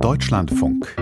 Deutschlandfunk.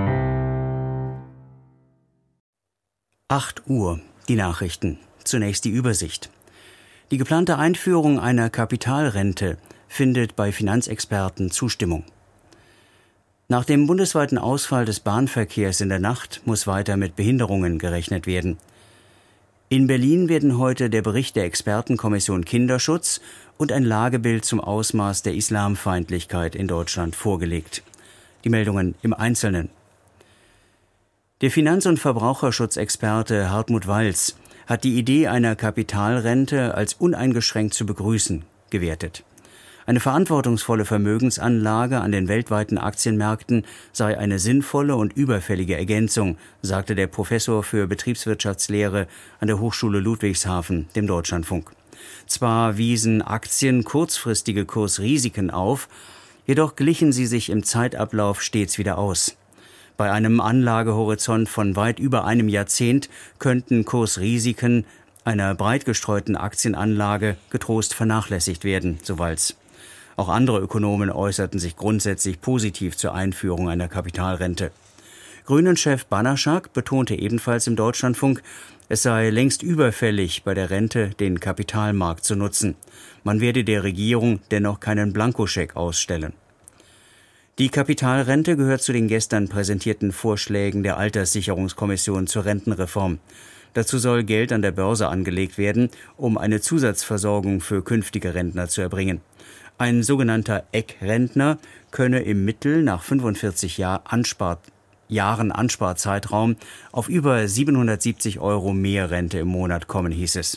8 Uhr, die Nachrichten. Zunächst die Übersicht. Die geplante Einführung einer Kapitalrente findet bei Finanzexperten Zustimmung. Nach dem bundesweiten Ausfall des Bahnverkehrs in der Nacht muss weiter mit Behinderungen gerechnet werden. In Berlin werden heute der Bericht der Expertenkommission Kinderschutz und ein Lagebild zum Ausmaß der Islamfeindlichkeit in Deutschland vorgelegt. Die Meldungen im Einzelnen. Der Finanz- und Verbraucherschutzexperte Hartmut Walz hat die Idee einer Kapitalrente als uneingeschränkt zu begrüßen gewertet. Eine verantwortungsvolle Vermögensanlage an den weltweiten Aktienmärkten sei eine sinnvolle und überfällige Ergänzung, sagte der Professor für Betriebswirtschaftslehre an der Hochschule Ludwigshafen dem Deutschlandfunk. Zwar wiesen Aktien kurzfristige Kursrisiken auf, jedoch glichen sie sich im Zeitablauf stets wieder aus. Bei einem Anlagehorizont von weit über einem Jahrzehnt könnten Kursrisiken einer breit gestreuten Aktienanlage getrost vernachlässigt werden, so Walz. Auch andere Ökonomen äußerten sich grundsätzlich positiv zur Einführung einer Kapitalrente. Grünen-Chef Banaschak betonte ebenfalls im Deutschlandfunk, es sei längst überfällig, bei der Rente den Kapitalmarkt zu nutzen. Man werde der Regierung dennoch keinen Blankoscheck ausstellen. Die Kapitalrente gehört zu den gestern präsentierten Vorschlägen der Alterssicherungskommission zur Rentenreform. Dazu soll Geld an der Börse angelegt werden, um eine Zusatzversorgung für künftige Rentner zu erbringen. Ein sogenannter Eckrentner könne im Mittel nach 45 Jahren Ansparzeitraum auf über 770 € mehr Rente im Monat kommen, hieß es.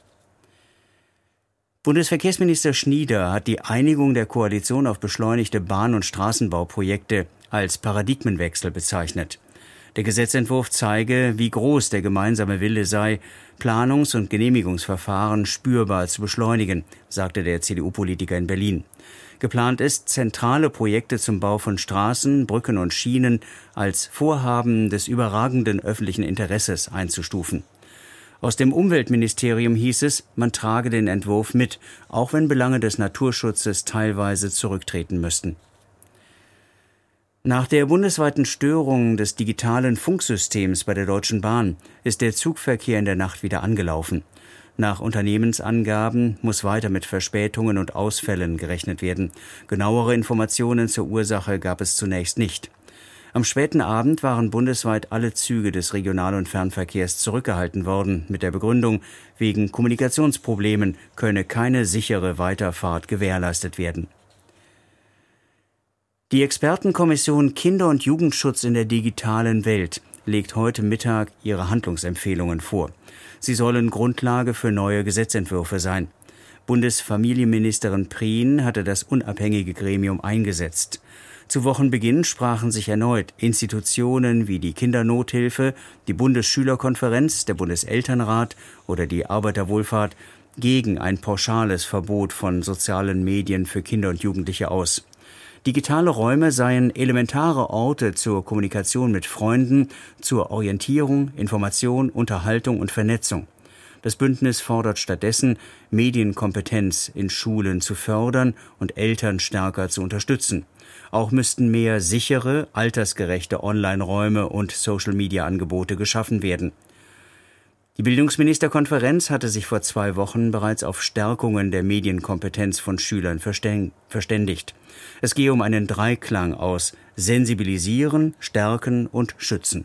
Bundesverkehrsminister Schnieder hat die Einigung der Koalition auf beschleunigte Bahn- und Straßenbauprojekte als Paradigmenwechsel bezeichnet. Der Gesetzentwurf zeige, wie groß der gemeinsame Wille sei, Planungs- und Genehmigungsverfahren spürbar zu beschleunigen, sagte der CDU-Politiker in Berlin. Geplant ist, zentrale Projekte zum Bau von Straßen, Brücken und Schienen als Vorhaben des überragenden öffentlichen Interesses einzustufen. Aus dem Umweltministerium hieß es, man trage den Entwurf mit, auch wenn Belange des Naturschutzes teilweise zurücktreten müssten. Nach der bundesweiten Störung des digitalen Funksystems bei der Deutschen Bahn ist der Zugverkehr in der Nacht wieder angelaufen. Nach Unternehmensangaben muss weiter mit Verspätungen und Ausfällen gerechnet werden. Genauere Informationen zur Ursache gab es zunächst nicht. Am späten Abend waren bundesweit alle Züge des Regional- und Fernverkehrs zurückgehalten worden, mit der Begründung, wegen Kommunikationsproblemen könne keine sichere Weiterfahrt gewährleistet werden. Die Expertenkommission Kinder- und Jugendschutz in der digitalen Welt legt heute Mittag ihre Handlungsempfehlungen vor. Sie sollen Grundlage für neue Gesetzentwürfe sein. Bundesfamilienministerin Prien hatte das unabhängige Gremium eingesetzt. Zu Wochenbeginn sprachen sich erneut Institutionen wie die Kindernothilfe, die Bundesschülerkonferenz, der Bundeselternrat oder die Arbeiterwohlfahrt gegen ein pauschales Verbot von sozialen Medien für Kinder und Jugendliche aus. Digitale Räume seien elementare Orte zur Kommunikation mit Freunden, zur Orientierung, Information, Unterhaltung und Vernetzung. Das Bündnis fordert stattdessen, Medienkompetenz in Schulen zu fördern und Eltern stärker zu unterstützen. Auch müssten mehr sichere, altersgerechte Online-Räume und Social-Media-Angebote geschaffen werden. Die Bildungsministerkonferenz hatte sich vor 2 Wochen bereits auf Stärkungen der Medienkompetenz von Schülern verständigt. Es gehe um einen Dreiklang aus Sensibilisieren, Stärken und Schützen.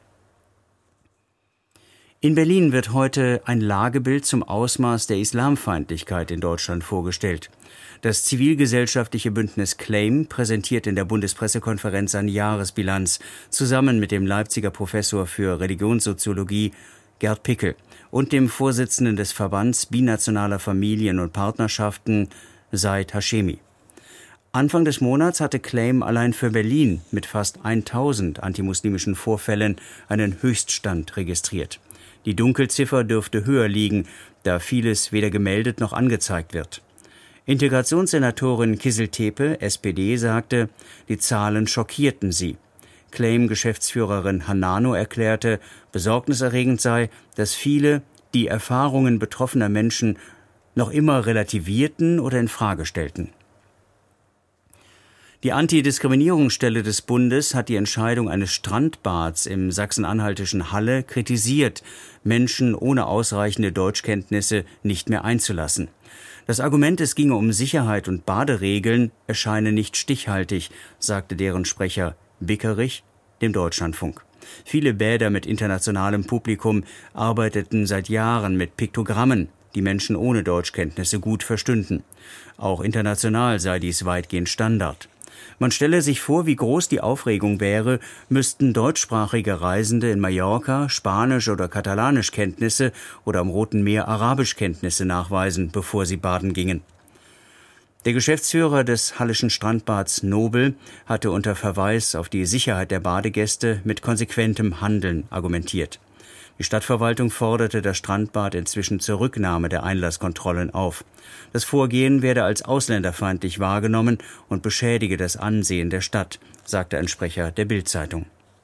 In Berlin wird heute ein Lagebild zum Ausmaß der Islamfeindlichkeit in Deutschland vorgestellt. Das zivilgesellschaftliche Bündnis CLAIM präsentiert in der Bundespressekonferenz seine Jahresbilanz zusammen mit dem Leipziger Professor für Religionssoziologie Gerd Pickel und dem Vorsitzenden des Verbands binationaler Familien und Partnerschaften Said Hashemi. Anfang des Monats hatte CLAIM allein für Berlin mit fast 1000 antimuslimischen Vorfällen einen Höchststand registriert. Die Dunkelziffer dürfte höher liegen, da vieles weder gemeldet noch angezeigt wird. Integrationssenatorin Kizil-Tepe, SPD, sagte, die Zahlen schockierten sie. CLAIM-Geschäftsführerin Hanano erklärte, besorgniserregend sei, dass viele die Erfahrungen betroffener Menschen noch immer relativierten oder in Frage stellten. Die Antidiskriminierungsstelle des Bundes hat die Entscheidung eines Strandbads im sachsen-anhaltischen Halle kritisiert, Menschen ohne ausreichende Deutschkenntnisse nicht mehr einzulassen. Das Argument, es ginge um Sicherheit und Baderegeln, erscheine nicht stichhaltig, sagte deren Sprecher Bickerich dem Deutschlandfunk. Viele Bäder mit internationalem Publikum arbeiteten seit Jahren mit Piktogrammen, die Menschen ohne Deutschkenntnisse gut verstünden. Auch international sei dies weitgehend Standard. Man stelle sich vor, wie groß die Aufregung wäre, müssten deutschsprachige Reisende in Mallorca Spanisch- oder Katalanischkenntnisse oder am Roten Meer Arabischkenntnisse nachweisen, bevor sie baden gingen. Der Geschäftsführer des Hallischen Strandbads Nobel hatte unter Verweis auf die Sicherheit der Badegäste mit konsequentem Handeln argumentiert. Die Stadtverwaltung forderte das Strandbad inzwischen zur Rücknahme der Einlasskontrollen auf. Das Vorgehen werde als ausländerfeindlich wahrgenommen und beschädige das Ansehen der Stadt, sagte ein Sprecher der Bild-Zeitung.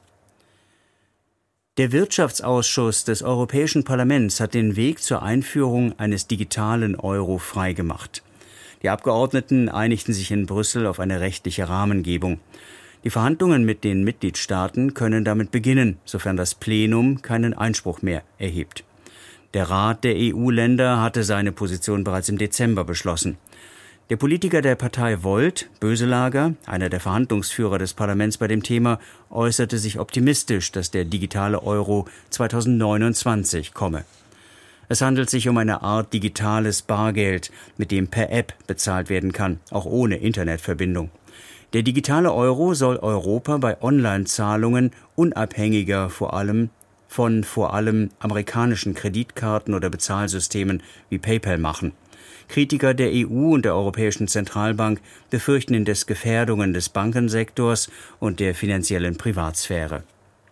Der Wirtschaftsausschuss des Europäischen Parlaments hat den Weg zur Einführung eines digitalen Euro freigemacht. Die Abgeordneten einigten sich in Brüssel auf eine rechtliche Rahmengebung. Die Verhandlungen mit den Mitgliedstaaten können damit beginnen, sofern das Plenum keinen Einspruch mehr erhebt. Der Rat der EU-Länder hatte seine Position bereits im Dezember beschlossen. Der Politiker der Partei Volt, Böselager, einer der Verhandlungsführer des Parlaments bei dem Thema, äußerte sich optimistisch, dass der digitale Euro 2029 komme. Es handelt sich um eine Art digitales Bargeld, mit dem per App bezahlt werden kann, auch ohne Internetverbindung. Der digitale Euro soll Europa bei Online-Zahlungen unabhängiger von vor allem amerikanischen Kreditkarten oder Bezahlsystemen wie PayPal machen. Kritiker der EU und der Europäischen Zentralbank befürchten indes Gefährdungen des Bankensektors und der finanziellen Privatsphäre.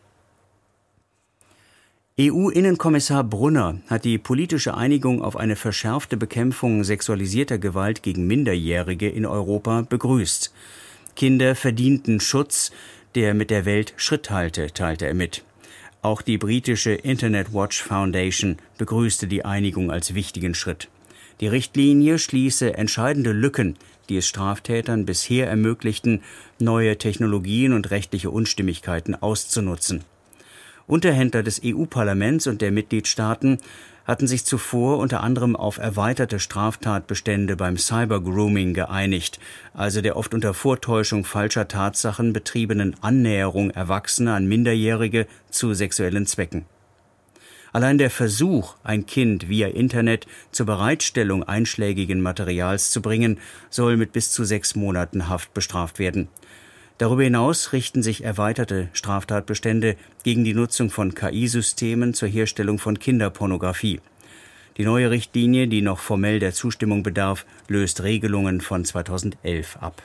EU-Innenkommissar Brunner hat die politische Einigung auf eine verschärfte Bekämpfung sexualisierter Gewalt gegen Minderjährige in Europa begrüßt. Kinder verdienten Schutz, der mit der Welt Schritt halte, teilte er mit. Auch die britische Internet Watch Foundation begrüßte die Einigung als wichtigen Schritt. Die Richtlinie schließe entscheidende Lücken, die es Straftätern bisher ermöglichten, neue Technologien und rechtliche Unstimmigkeiten auszunutzen. Unterhändler des EU-Parlaments und der Mitgliedstaaten hatten sich zuvor unter anderem auf erweiterte Straftatbestände beim Cybergrooming geeinigt, also der oft unter Vortäuschung falscher Tatsachen betriebenen Annäherung Erwachsener an Minderjährige zu sexuellen Zwecken. Allein der Versuch, ein Kind via Internet zur Bereitstellung einschlägigen Materials zu bringen, soll mit bis zu 6 Monaten Haft bestraft werden. Darüber hinaus richten sich erweiterte Straftatbestände gegen die Nutzung von KI-Systemen zur Herstellung von Kinderpornografie. Die neue Richtlinie, die noch formell der Zustimmung bedarf, löst Regelungen von 2011 ab.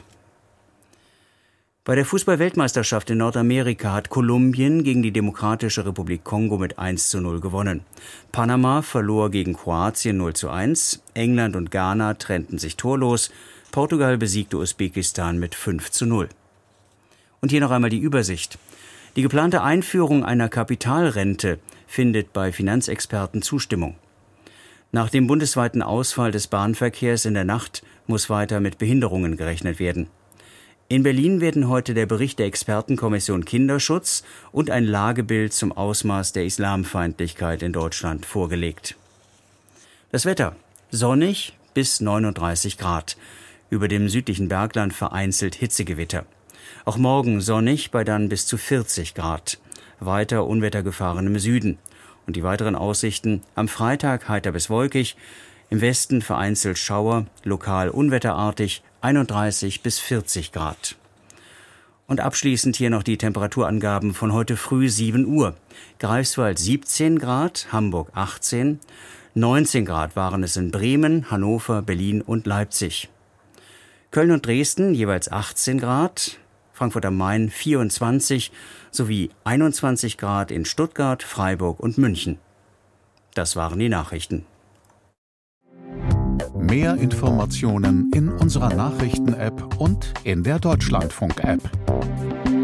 Bei der Fußball-Weltmeisterschaft in Nordamerika hat Kolumbien gegen die Demokratische Republik Kongo mit 1:0 gewonnen. Panama verlor gegen Kroatien 0:1, England und Ghana trennten sich torlos, Portugal besiegte Usbekistan mit 5:0. Und hier noch einmal die Übersicht. Die geplante Einführung einer Kapitalrente findet bei Finanzexperten Zustimmung. Nach dem bundesweiten Ausfall des Bahnverkehrs in der Nacht muss weiter mit Behinderungen gerechnet werden. In Berlin werden heute der Bericht der Expertenkommission Kinderschutz und ein Lagebild zum Ausmaß der Islamfeindlichkeit in Deutschland vorgelegt. Das Wetter: sonnig bis 39 Grad. Über dem südlichen Bergland vereinzelt Hitzegewitter. Auch morgen sonnig bei dann bis zu 40 Grad. Weiter Unwettergefahren im Süden. Und die weiteren Aussichten: am Freitag heiter bis wolkig, im Westen vereinzelt Schauer, lokal unwetterartig, 31 bis 40 Grad. Und abschließend hier noch die Temperaturangaben von heute früh 7 Uhr. Greifswald 17 Grad, Hamburg 18, 19 Grad waren es in Bremen, Hannover, Berlin und Leipzig. Köln und Dresden jeweils 18 Grad, Frankfurt am Main 24 sowie 21 Grad in Stuttgart, Freiburg und München. Das waren die Nachrichten. Mehr Informationen in unserer Nachrichten-App und in der Deutschlandfunk-App.